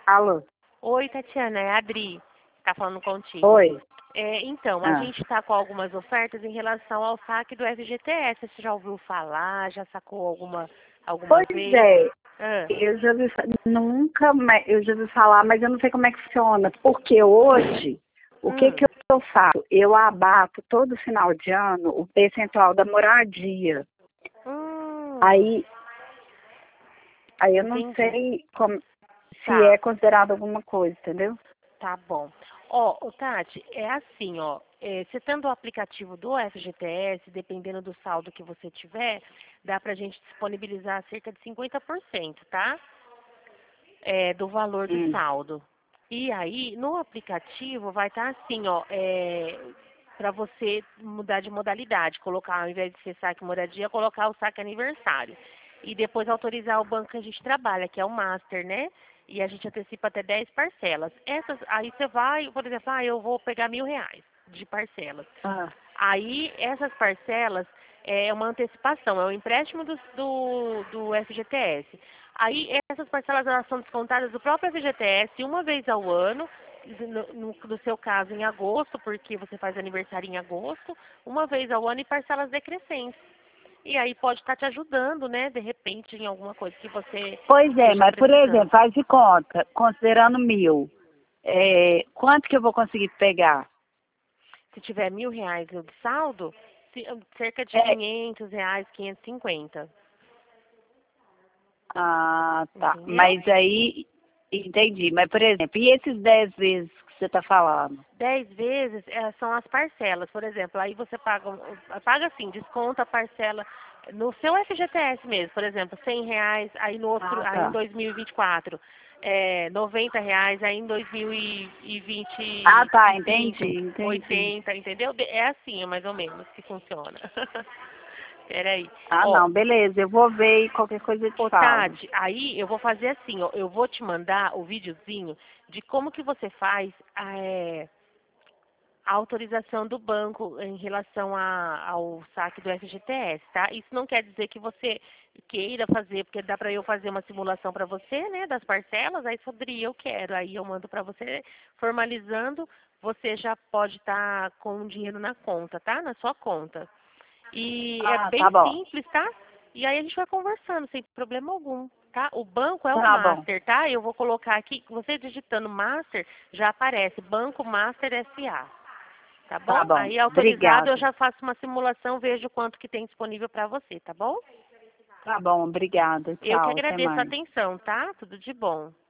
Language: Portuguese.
Alô? Oi, Tatiana, é a Adri. Tá falando contigo. Oi. Então, a gente está com algumas ofertas em relação ao saque do FGTS. Você já ouviu falar? Já sacou alguma Pois vez? é, Ah, eu já vi, nunca, eu já vi falar, mas eu não sei como é que funciona. Porque hoje, o que hum, que eu faço? Eu abato todo final de ano o percentual da moradia. hum, Aí, aí eu não entendi. sei como, se é Tá. considerado alguma coisa, entendeu? Tá bom. Ó, Tati, é assim, ó. Você tendo o aplicativo do FGTS, dependendo do saldo que você tiver, dá pra gente disponibilizar cerca de 50%, tá? Do valor do Hum. saldo. E aí, no aplicativo, vai estar assim, ó, para você mudar de modalidade, colocar, ao invés de ser saque moradia, colocar o saque aniversário. E depois autorizar o banco que a gente trabalha, que é o Master, né? E a gente antecipa até 10 parcelas. Aí você vai, por exemplo, eu vou pegar R$ 1.000 de parcelas. Ah, Aí, essas parcelas é uma antecipação, é um empréstimo do FGTS. Aí, essas parcelas elas são descontadas do próprio FGTS uma vez ao ano, no seu caso em agosto, porque você faz aniversário em agosto, uma vez ao ano e parcelas decrescentes. E aí pode estar te ajudando, né, de repente, em alguma coisa que você pois é, esteja mas por exemplo, precisando. faz de conta, considerando 1.000, quanto que eu vou conseguir pegar? Se tiver R$ 1.000 de saldo, cerca de É, R$ 500, 550. tá. Entendeu? Mas aí, entendi. Mas, por exemplo, e esses 10 vezes que você está falando? 10 vezes são as parcelas, por exemplo. Aí você paga assim, desconta a parcela no seu FGTS mesmo, por exemplo, R$ 100, aí no outro, Ah, aí em tá. 2024, R$ 90, aí em Ah, tá, 2025, entendi. 80, entendeu? É assim, mais ou menos, que funciona. Peraí. Ah, Ó, não, beleza. Eu vou ver e qualquer coisa eu te Ô, falo. Tati, aí eu vou fazer assim, ó, eu vou te mandar o videozinho de como que você faz a autorização do banco em relação ao saque do FGTS, tá? Isso não quer dizer que você queira fazer, porque dá para eu fazer uma simulação para você, né, das parcelas, aí sobre eu quero, aí eu mando para você formalizando, você já pode estar com o dinheiro na conta, tá? Na sua conta. E é Ah, bem tá bom. simples, tá? E aí a gente vai conversando sem problema algum, tá? O banco é o Tá bom. Master, tá? Eu vou colocar aqui, você digitando Master, já aparece Banco Master SA, tá Tá bom? bom. Aí autorizado eu Obrigada. já faço uma simulação, vejo quanto que tem disponível para você, tá bom? Tá bom, obrigada. Eu que Tchau, até agradeço a mais. atenção, tá? Tudo de bom.